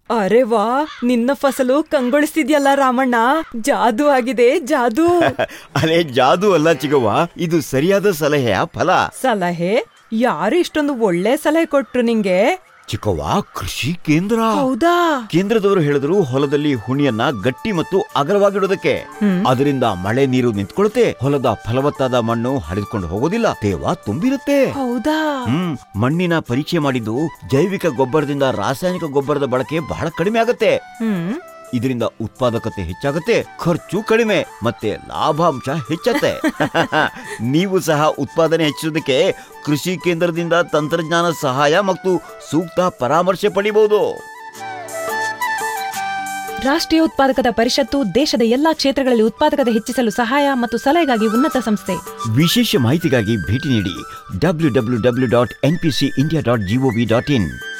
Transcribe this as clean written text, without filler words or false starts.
ಅರೆ ವಾ, ನಿನ್ನ ಫಸಲು ಕಂಗೊಳಿಸ್ತಿದ್ಯಲ್ಲ ರಾಮಣ್ಣ, ಜಾದೂ ಆಗಿದೆ ಜಾದೂ. ಅರೆ ಜಾದೂ ಅಲ್ಲ ಚಿಗವ್ವ, ಇದು ಸರಿಯಾದ ಸಲಹೆಯ ಫಲ. ಸಲಹೆ? ಯಾರು ಇಷ್ಟೊಂದು ಒಳ್ಳೆ ಸಲಹೆ ಕೊಟ್ರು ನಿಂಗೆ? ಚಿಕ್ಕವ್ವ, ಕೃಷಿ ಕೇಂದ್ರ. ಹೌದಾ? ಕೇಂದ್ರದವರು ಹೇಳಿದ್ರು ಹೊಲದಲ್ಲಿ ಹುಣಿಯನ್ನ ಗಟ್ಟಿ ಮತ್ತು ಅಗಲವಾಗಿಡೋದಕ್ಕೆ. ಅದರಿಂದ ಮಳೆ ನೀರು ನಿಂತ್ಕೊಳುತ್ತೆ, ಹೊಲದ ಫಲವತ್ತಾದ ಮಣ್ಣು ಹರಿದುಕೊಂಡು ಹೋಗೋದಿಲ್ಲ, ತೇವ ತುಂಬಿರುತ್ತೆ. ಹೌದಾ? ಮಣ್ಣಿನ ಪರೀಕ್ಷೆ ಮಾಡಿದ್ದು ಜೈವಿಕ ಗೊಬ್ಬರದಿಂದ ರಾಸಾಯನಿಕ ಗೊಬ್ಬರದ ಬಳಕೆ ಬಹಳ ಕಡಿಮೆ ಆಗುತ್ತೆ. ಇದರಿಂದ ಉತ್ಪಾದಕತೆ ಹೆಚ್ಚಾಗುತ್ತೆ, ಖರ್ಚು ಕಡಿಮೆ, ಮತ್ತೆ ಲಾಭಾಂಶ ಹೆಚ್ಚತ್ತೆ. ನೀವು ಸಹ ಉತ್ಪಾದನೆ ಹೆಚ್ಚಿಸೋದಕ್ಕೆ ಕೃಷಿ ಕೇಂದ್ರದಿಂದ ತಂತ್ರಜ್ಞಾನ ಸಹಾಯ ಮತ್ತು ಸೂಕ್ತ ಪರಾಮರ್ಶೆ ಪಡಿಬಹುದು. ರಾಷ್ಟ್ರೀಯ ಉತ್ಪಾದಕತಾ ಪರಿಷತ್ತು ದೇಶದ ಎಲ್ಲಾ ಕ್ಷೇತ್ರಗಳಲ್ಲಿ ಉತ್ಪಾದಕತೆ ಹೆಚ್ಚಿಸಲು ಸಹಾಯ ಮತ್ತು ಸಲಹೆಗಾಗಿ ಉನ್ನತ ಸಂಸ್ಥೆ. ವಿಶೇಷ ಮಾಹಿತಿಗಾಗಿ ಭೇಟಿ ನೀಡಿ www.npcindia.gov.in.